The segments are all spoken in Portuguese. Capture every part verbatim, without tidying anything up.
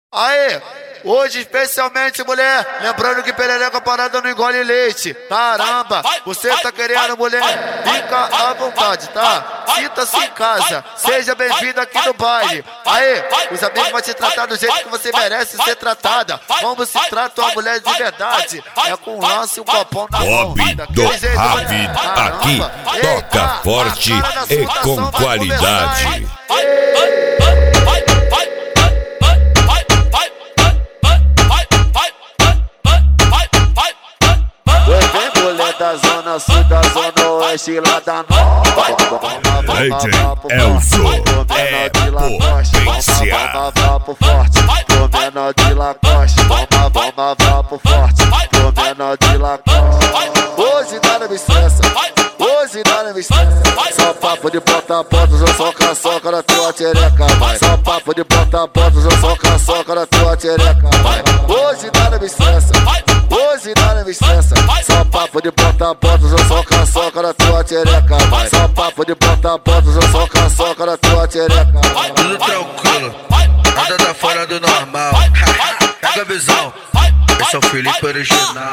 Aê, hoje especialmente mulher, lembrando que perereca parada não engole leite. Caramba, você tá querendo mulher? Fica à vontade, tá? Sinta-se em casa, seja bem-vindo aqui no baile. Aê, os amigos vão te tratar do jeito que você merece ser tratada. Como se trata uma mulher de verdade? É com um lance e um copão na mão. Bob do Ravid aqui toca forte e com qualidade. Da zona sul, da zona oeste, lá da norte. D J Elzo é potência. Pro forte, pro menor de Lacoste. Bomba, bomba, vá pro forte, pro menor de Lacoste. Hoje nada me estressa, hoje nada me estressa. Só papo de porta a porta, eu soca, soca na tua xereca, vai. Só papo de porta a porta, eu soca, soca na tua xereca, vai. Hoje nada me estressa, hoje nada me estressa. Só papo de porta a porta, eu soca, soca na tua xereca, vai. Só papo de porta a porta, eu soca, soca na tua xereca, vai. Tudo tranquilo, nada tá fora do normal. Pega a visão, esse é o Felipe original.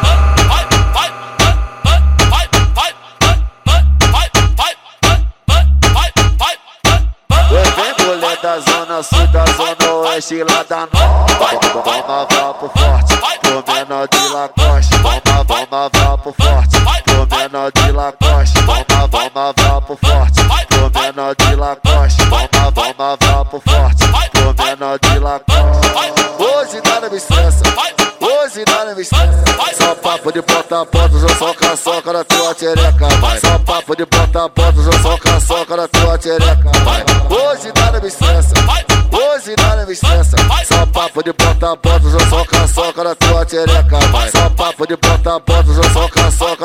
Da zona sul, da zona oeste, lá da norte. Bomba, vá pro forte, pro menor de Lacoste. Bomba, bomba, vá pro forte, pro menor de Lacoste. Bomba, bomba, vá pro forte, pro menor de Lacoste. Bomba, bomba, vá pro forte, pro menor de Lacoste. Hoje nada me estressa, hoje nada me estressa. Só papo de porta a porta, eu soca, soca na tua xereca, vai. Só papo de porta a porta, eu soca, soca na tua xereca, vai. Hoje nada me estressa, hoje nada me estressa. Só papo de porta a porta, eu soca, soca na tua xereca, vai. Só papo de porta a porta, eu soca, soca